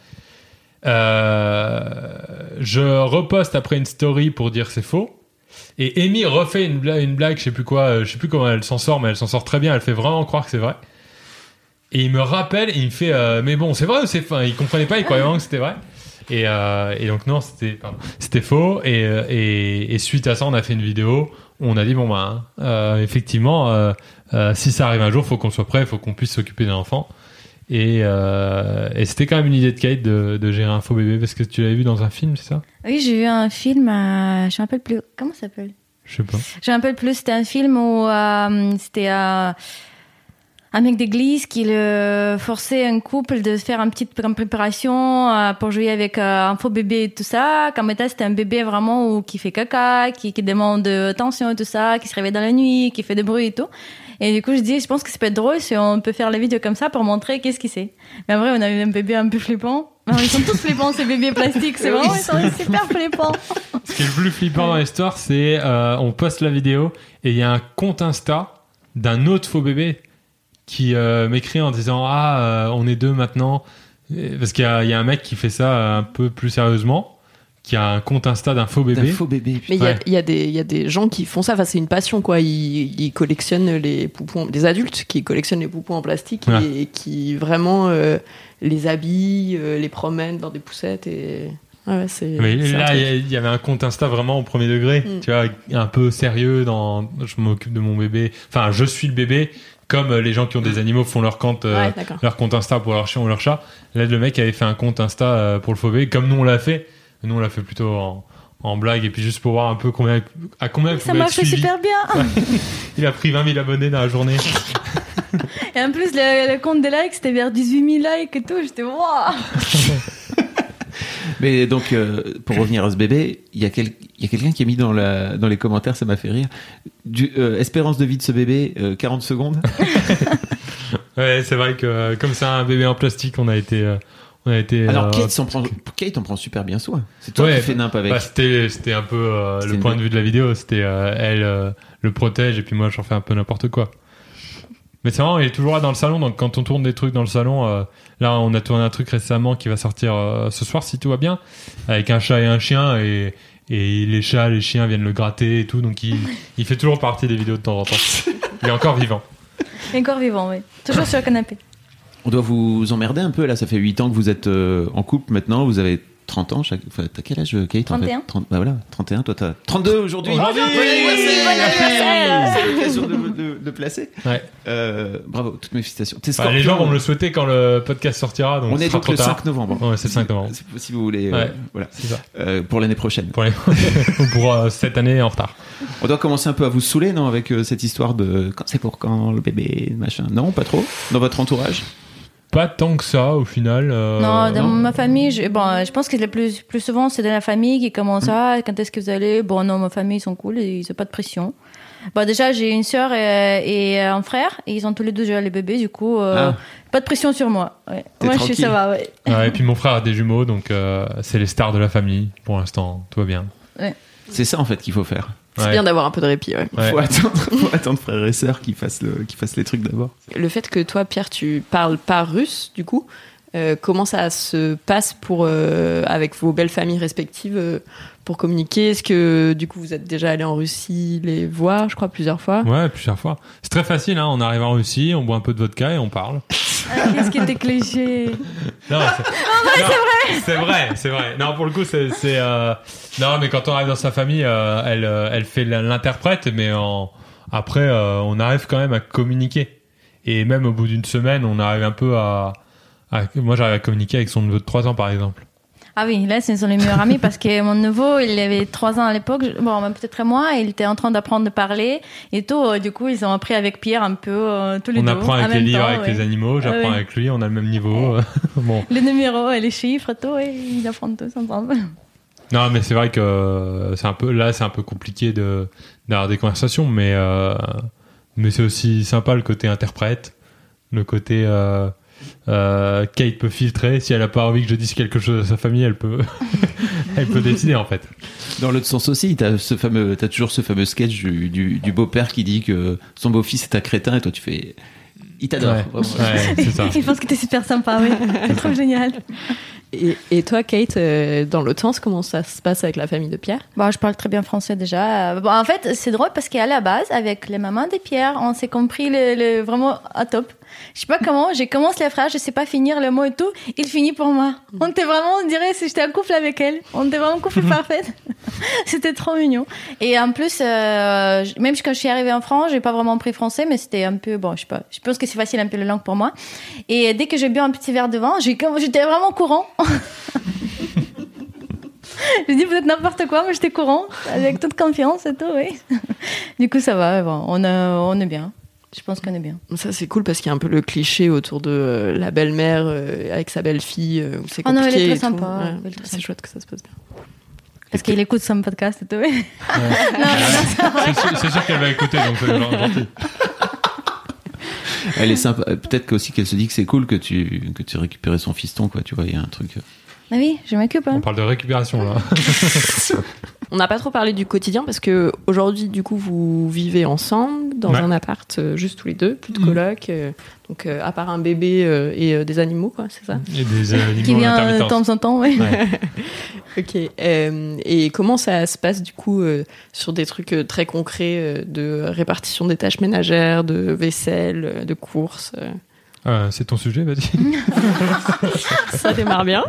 Je reposte après une story pour dire c'est faux. Et Amy refait une blague, je sais plus quoi, je sais plus comment elle s'en sort, mais elle s'en sort très bien, elle fait vraiment croire que c'est vrai. Et il me rappelle, et il me fait mais bon, c'est vrai ou c'est faux? Il comprenait pas, il croyait vraiment que c'était vrai. Et donc non, c'était faux. Et suite à ça, on a fait une vidéo. On a dit bon effectivement, si ça arrive un jour, faut qu'on soit prêt, faut qu'on puisse s'occuper d'un enfant. Et c'était quand même une idée de Kate de gérer un faux bébé, parce que tu l'avais vu dans un film, c'est ça? Oui, j'ai vu un film, je me rappelle plus, comment ça s'appelle? Je sais pas. Je me rappelle plus, c'était un film où c'était un mec d'église qui forçait un couple de faire une petite préparation pour jouer avec un faux bébé et tout ça. Comme état, c'était un bébé vraiment qui fait caca, qui demande attention et tout ça, qui se réveille dans la nuit, qui fait des bruits et tout. Et du coup, je pense que ça peut être drôle si on peut faire la vidéo comme ça pour montrer qu'est-ce qu'il c'est. Mais en vrai, on a eu un bébé un peu flippant. Ils sont tous flippants, ces bébés plastiques. C'est vraiment, ils sont super flippants. Ce qui est le plus flippant dans l'histoire, c'est on poste la vidéo et il y a un compte Insta d'un autre faux bébé qui m'écrit en disant on est deux maintenant, parce qu'il y a un mec qui fait ça un peu plus sérieusement, qui a un compte Insta d'un faux bébé. Mais il y a des gens qui font ça. Enfin, c'est une passion, quoi. Ils collectionnent les poupons, des adultes qui collectionnent les poupons en plastique et qui vraiment les habillent, les promènent dans des poussettes et. Ouais, mais là, il y avait un compte Insta vraiment au premier degré, tu vois, un peu sérieux dans je m'occupe de mon bébé. Enfin, je suis le bébé, comme les gens qui ont des animaux font leur compte Insta pour leur chien ou leur chat. Là, le mec avait fait un compte Insta pour le faux bébé, comme nous on l'a fait. Nous, on l'a fait plutôt en blague et puis juste pour voir un peu combien ça marche super bien. Il a pris 20 000 abonnés dans la journée. Et en plus, le compte des likes, c'était vers 18 000 likes et tout. J'étais waouh. Mais donc, pour revenir à ce bébé, il y a quelqu'un qui a mis dans les commentaires, ça m'a fait rire, espérance de vie de ce bébé, 40 secondes. Ouais, c'est vrai que comme c'est un bébé en plastique, on a été... Alors Kate en prend super bien soin. C'est toi qui fais nimp avec. Bah, c'était un peu le point de vue de la vidéo. C'était elle le protège et puis moi j'en fais un peu n'importe quoi. Mais c'est marrant, il est toujours là dans le salon. Donc quand on tourne des trucs dans le salon, là on a tourné un truc récemment qui va sortir ce soir si tout va bien, avec un chat et un chien et les chats, les chiens viennent le gratter et tout. Donc il fait toujours partie des vidéos de temps en temps. Il est encore vivant. Encore vivant, oui. Toujours sur le canapé. On doit vous emmerder un peu là, ça fait 8 ans que vous êtes en couple maintenant, vous avez 30 ans chaque... Enfin, t'as quel âge, Kate? 31. En fait 30... Bah voilà, 31, toi t'as 32 aujourd'hui. Bon anniversaire. C'est l'occasion de placer. Ouais. Bravo, toutes mes félicitations. Les gens vont me le souhaiter quand le podcast sortira. Donc on est donc le 5 novembre. Ouais, c'est le 5 novembre. Si vous voulez, voilà. C'est ça. Pour l'année prochaine. Pour cette année en retard. On doit commencer un peu à vous saouler, non, avec cette histoire de c'est pour quand le bébé, machin. Non, pas trop. Dans votre entourage. Pas tant que ça au final. Non, dans ma famille, je pense que le plus souvent c'est dans la famille qui commence quand est-ce que vous allez. Bon, non, ma famille ils sont cool, ils ont pas de pression. Bon, déjà j'ai une sœur et un frère, et ils ont tous les deux déjà les bébés, du coup pas de pression sur moi. Ouais. Moi je suis ça va. Ouais. Et puis mon frère a des jumeaux, donc c'est les stars de la famille pour l'instant, tout va bien. Ouais. C'est ça en fait qu'il faut faire. C'est bien d'avoir un peu de répit, Faut attendre frères et sœurs qui fassent les trucs d'abord. Le fait que toi, Pierre, tu parles pas russe, du coup, comment ça se passe avec vos belles familles respectives pour communiquer? Est-ce que, du coup, vous êtes déjà allé en Russie les voir, je crois, plusieurs fois? Ouais, plusieurs fois. C'est très facile, hein. On arrive en Russie, on boit un peu de vodka et on parle. Qu'est-ce qui était cliché? Non, c'est vrai. Non, pour le coup, non, mais quand on arrive dans sa famille, elle fait l'interprète, mais après, on arrive quand même à communiquer. Et même au bout d'une semaine, on arrive un peu moi, j'arrive à communiquer avec son neveu de 3 ans, par exemple. Ah oui, là, ce sont les meilleurs amis parce que mon neveu, il avait 3 ans à l'époque, bon, même peut-être moins, il était en train d'apprendre à parler et tout. Du coup, ils ont appris avec Pierre un peu tous les deux. On apprend avec les livres, avec les animaux, j'apprends avec lui, on a le même niveau. Bon. Les numéros et les chiffres, tout, et ils apprennent tous ensemble. Non, mais c'est vrai que c'est un peu compliqué d'avoir des conversations, mais c'est aussi sympa le côté interprète, le côté Kate peut filtrer. Si elle a pas envie que je dise quelque chose à sa famille, elle peut décider en fait. Dans l'autre sens aussi, t'as toujours ce fameux sketch du beau-père qui dit que son beau-fils est un crétin et toi tu fais il t'adore. Ouais, c'est ça. Il pense que t'es super sympa, oui. C'est trop génial. Et toi, Kate, dans l'autre sens, comment ça se passe avec la famille de Pierre? Bon, je parle très bien français déjà. Bon, en fait, c'est drôle parce qu'à la base, avec les mamans de Pierre, on s'est compris vraiment à top. Je sais pas comment, j'ai commencé la phrase, je sais pas finir le mot et tout, il finit pour moi. On était vraiment, on dirait si j'étais en couple avec elle. On était vraiment couple parfait. C'était trop mignon. Et en plus, même quand je suis arrivée en France, j'ai pas vraiment pris français, mais c'était un peu, bon, je sais pas. Je pense que c'est facile un peu la langue pour moi. Et dès que j'ai bu un petit verre de vin, j'étais vraiment courant. Je dis peut-être n'importe quoi, mais j'étais courant, avec toute confiance et tout, oui. Du coup, ça va, bon, on est bien. Je pense qu'on est bien. Ça, c'est cool parce qu'il y a un peu le cliché autour de la belle-mère avec sa belle-fille, où c'est compliqué. Non, elle est très sympa. Ouais, c'est chouette que ça se passe bien. Parce qu'il écoute son podcast et tout, oui. C'est sûr qu'elle va écouter, donc c'est gentil. Elle est sympa. Peut-être aussi qu'elle se dit que c'est cool que tu récupères son fiston, quoi. Tu vois, il y a un truc. Ah oui, je m'occupe. Hein. On parle de récupération là. On n'a pas trop parlé du quotidien parce que aujourd'hui, du coup, vous vivez ensemble. dans un appart, juste tous les deux, plus de coloc. Donc, à part un bébé et des animaux, quoi, c'est ça? Et des animaux qui vient de temps en temps, oui. Ok. Et comment ça se passe, du coup, sur des trucs très concrets de répartition des tâches ménagères, de vaisselle, de courses C'est ton sujet, vas-y. Ça démarre bien.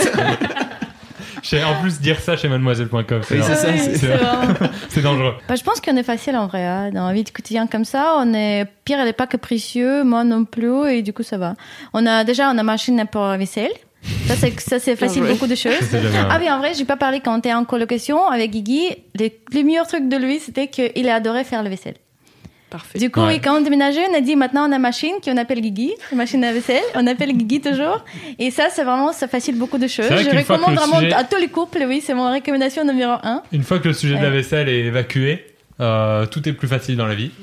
En plus, dire ça chez mademoiselle.com, c'est dangereux. Je pense qu'on est facile en vrai, hein. Dans la vie du quotidien comme ça, Pierre, elle n'est pas capricieux, moi non plus, et du coup, ça va. On a machine pour la vaisselle. Ça, c'est facile, beaucoup de choses. Ah oui, en vrai, j'ai pas parlé quand on était en colocation avec Guigui. Le meilleur truc de lui, c'était qu'il adorait faire la vaisselle. Parfait. Du coup, oui, quand on déménageait, on a dit maintenant on a une machine qu'on appelle Guigui, une machine à vaisselle. On appelle Guigui toujours. Et ça facilite beaucoup de choses. Je recommande vraiment à tous les couples, oui, c'est mon recommandation numéro 1. Une fois que le sujet de la vaisselle est évacué, tout est plus facile dans la vie.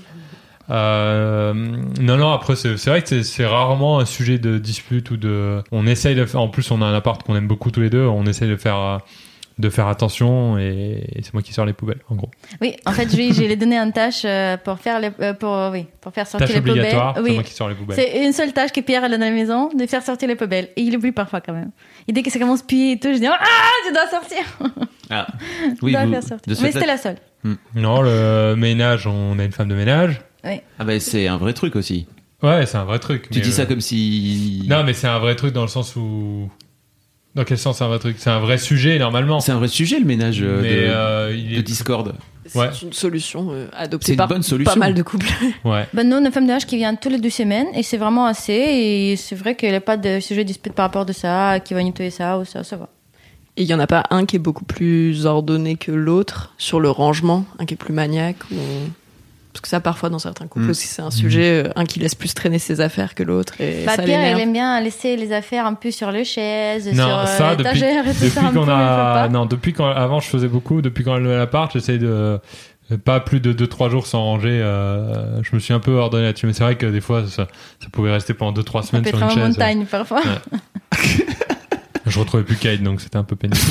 Non, après, c'est vrai que c'est rarement un sujet de dispute ou de. On essaye de faire. En plus, on a un appart qu'on aime beaucoup tous les deux. On essaye de faire attention et c'est moi qui sors les poubelles, en gros. Oui, en fait, je lui ai donné une tâche pour faire sortir les poubelles. Oui. C'est moi qui sors les poubelles. C'est une seule tâche que Pierre a dans la maison, de faire sortir les poubelles. Et il oublie parfois quand même. Et dès que ça commence à puer et tout, je dis tu dois sortir. Ah, oui, tu dois faire sortir. Mais c'était la seule. Non, le ménage, on a une femme de ménage. Oui. Ah ben c'est un vrai truc aussi. Ouais, c'est un vrai truc. Tu dis ça comme si... Non, mais c'est un vrai truc dans le sens où... Dans quel sens c'est un vrai truc? C'est un vrai sujet, normalement. C'est un vrai sujet, le ménage de Discord. C'est une solution adoptée par bonne solution. Pas mal de couples. Ouais. Nous, on a une femme de ménage qui vient toutes les 2 semaines et c'est vraiment assez. Et c'est vrai qu'il n'y a pas de sujet de dispute par rapport de ça, qui va nettoyer ça ou ça va. Et il n'y en a pas un qui est beaucoup plus ordonné que l'autre sur le rangement, un qui est plus maniaque ou... Parce que ça, parfois, dans certains couples aussi, c'est un sujet, un qui laisse plus traîner ses affaires que l'autre. Et ça Pierre, elle aime bien laisser les affaires un peu sur les chaises, non, sur l'étagère et tout ça. Depuis avant, je faisais beaucoup. Depuis quand elle est à l'appart, j'essaye de pas plus de 2-3 jours sans ranger. Je me suis un peu ordonné là-dessus. Mais c'est vrai que des fois, ça pouvait rester pendant 2-3 semaines sur une chaise. Ça peut être en montagne, parfois. Ouais. Je retrouvais plus Kate, donc c'était un peu pénible.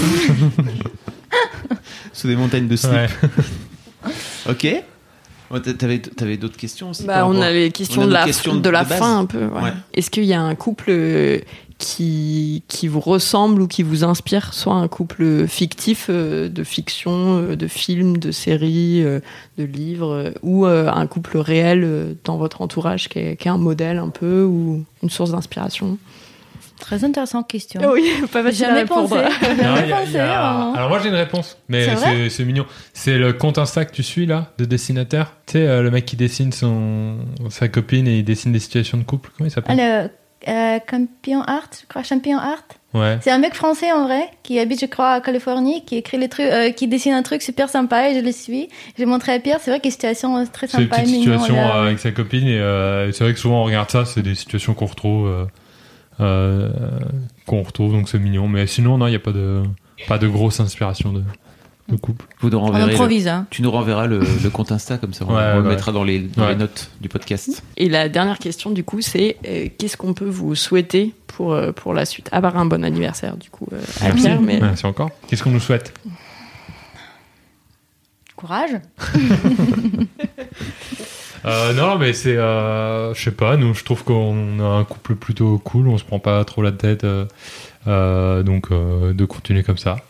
Sous des montagnes de slip. Ouais. Ok. T'avais d'autres questions aussi? On a les questions de la fin un peu. Ouais. Ouais. Est-ce qu'il y a un couple qui vous ressemble ou qui vous inspire, soit un couple fictif de fiction, de films, de séries, de livres, ou un couple réel dans votre entourage qui est un modèle un peu ou une source d'inspiration? Très intéressante question. Oui, pas facile à répondre. Alors moi j'ai une réponse, mais c'est mignon. C'est le compte Insta que tu suis là, de dessinateur. Tu sais, le mec qui dessine sa copine et il dessine des situations de couple. Comment il s'appelle? Champion Art, je crois, Champion Art. Ouais. C'est un mec français en vrai, qui habite je crois à Californie, qui écrit les trucs, qui dessine un truc super sympa et je le suis. J'ai montré à Pierre, c'est vrai qu'il y a une situation très sympa. C'est une petite situation avec sa copine et c'est vrai que souvent on regarde ça, c'est des situations qu'on retrouve. Donc c'est mignon, mais sinon non, il n'y a pas de grosse inspiration de couple. On improvise, tu nous renverras le compte Insta, comme ça on le mettra dans les notes du podcast. Et la dernière question du coup, c'est qu'est-ce qu'on peut vous souhaiter pour la suite, à part un bon anniversaire du coup à Pierre. Mais... Merci encore. Qu'est-ce qu'on nous souhaite? Courage. Non, mais c'est, je sais pas, nous, je trouve qu'on a un couple plutôt cool, on se prend pas trop la tête, donc de continuer comme ça,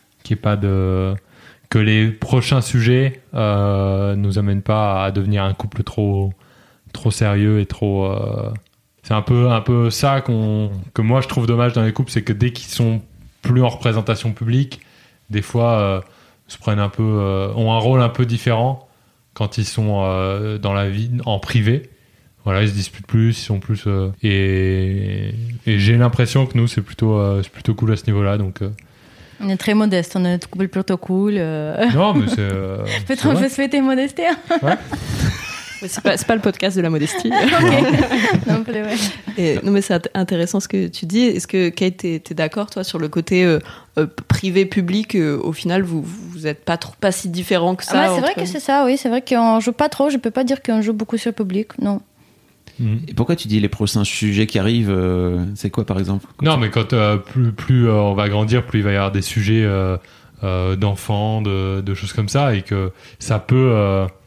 que les prochains sujets nous amènent pas à devenir un couple trop sérieux et trop. C'est un peu ça que moi je trouve dommage dans les couples, c'est que dès qu'ils sont plus en représentation publique, des fois se prennent un peu, ont un rôle un peu différent. Quand ils sont dans la vie, en privé, voilà, ils se disputent plus, ils sont plus... et j'ai l'impression que nous, c'est plutôt cool à ce niveau-là. Donc, on est très modeste, on est un couple plutôt cool. Non, mais c'est... Peut-être on peut souhaiter modestie. Ouais. C'est pas le podcast de la modestie. Non plus, ouais. Non, mais c'est intéressant ce que tu dis. Est-ce que Kate, t'es d'accord, toi, sur le côté privé-public, au final, vous êtes pas si différents que ça? C'est vrai que c'est ça, oui. C'est vrai qu'on joue pas trop. Je peux pas dire qu'on joue beaucoup sur le public, non. Et pourquoi tu dis les prochains sujets qui arrivent, c'est quoi, par exemple? Non, mais quand plus on va grandir, plus il va y avoir des sujets d'enfants, de choses comme ça, et que ça peut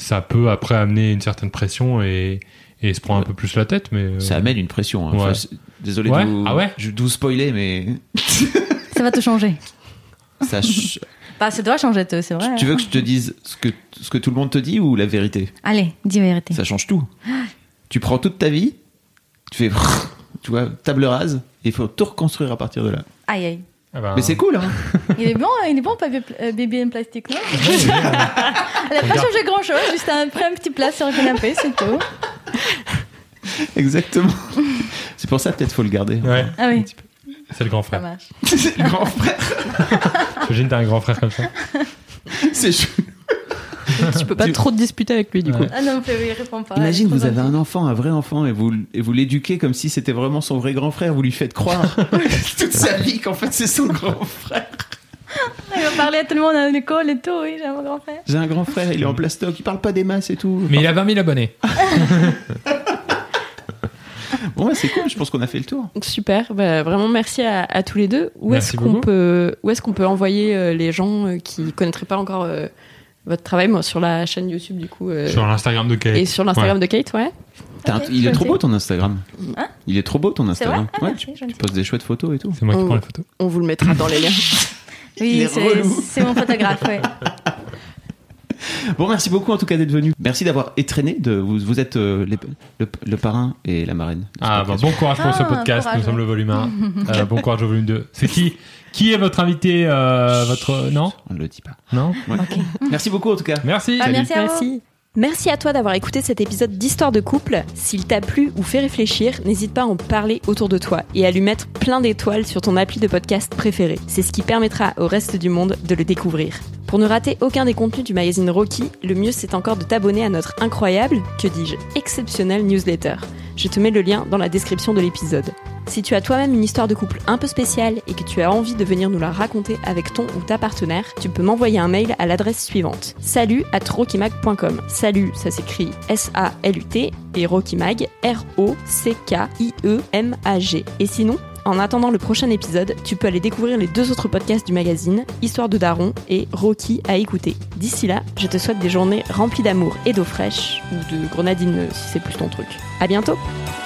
ça peut après amener une certaine pression et se prend un peu plus la tête, mais ça amène une pression. Hein. Ouais. Enfin, désolé de vous spoiler, mais Ça va tout changer. Ça doit changer tout, c'est vrai. Tu veux que je te dise ce que tout le monde te dit ou la vérité? Allez, dis la vérité. Ça change tout. Tu prends toute ta vie, tu fais, tu vois, table rase, et il faut tout reconstruire à partir de là. Aïe aïe. Mais c'est cool, hein. Il est bon, bébé en plastique, non? Elle n'a pas changé grand chose, juste un petit plat sur le canapé, c'est tout. Exactement. C'est pour ça peut-être faut le garder. Ouais. Ah oui. C'est le grand frère. Ça marche. C'est le grand frère. J'imagine t'as un grand frère comme ça. C'est chou. Tu peux pas trop te disputer avec lui, du coup. Ah non, il répond pas. Imagine, vous avez un enfant, un vrai enfant, et vous l'éduquez comme si c'était vraiment son vrai grand frère. Vous lui faites croire toute sa vie qu'en fait c'est son grand frère. Il va parler à tout le monde à l'école et tout. Oui, j'ai un grand frère. J'ai un grand frère, il est en plastoc, il parle pas des masses et tout. Mais il a 20 000 abonnés. Bon, ouais, c'est cool, je pense qu'on a fait le tour. Super, vraiment merci à tous les deux. Où est-ce qu'on peut envoyer les gens qui connaîtraient pas encore votre travail, moi, sur la chaîne YouTube, du coup. Sur l'Instagram de Kate. Et sur l'Instagram de Kate, ouais. Il est trop beau ton Instagram. Hein? Il est trop beau ton Instagram. C'est vrai? Ouais, tu poses des chouettes photos et tout. C'est moi qui prends les photos. On vous le mettra dans les liens. Oui, c'est mon photographe, ouais. Bon, merci beaucoup en tout cas d'être venu. Merci d'avoir étraîné. Vous êtes le parrain et la marraine. Bon courage pour ce podcast. Nous sommes le volume 1. Bon courage au volume 2. C'est qui est votre invité Non, on ne le dit pas. Non. Ouais. Okay. Merci beaucoup en tout cas. Merci. Merci à vous. Merci à toi d'avoir écouté cet épisode d'Histoire de couple. S'il t'a plu ou fait réfléchir, n'hésite pas à en parler autour de toi et à lui mettre plein d'étoiles sur ton appli de podcast préféré. C'est ce qui permettra au reste du monde de le découvrir. Pour ne rater aucun des contenus du magazine Rocky, le mieux c'est encore de t'abonner à notre incroyable, que dis-je, exceptionnelle newsletter. Je te mets le lien dans la description de l'épisode. Si tu as toi-même une histoire de couple un peu spéciale et que tu as envie de venir nous la raconter avec ton ou ta partenaire, tu peux m'envoyer un mail à l'adresse suivante: salut@rockymag.com. Salut, ça s'écrit S-A-L-U-T et Rockymag, R-O-C-K-I-E-M-A-G. Et sinon, en attendant le prochain épisode, tu peux aller découvrir les 2 autres podcasts du magazine, Histoire de Daron et Rocky à écouter. D'ici là, je te souhaite des journées remplies d'amour et d'eau fraîche, ou de grenadine si c'est plus ton truc. À bientôt!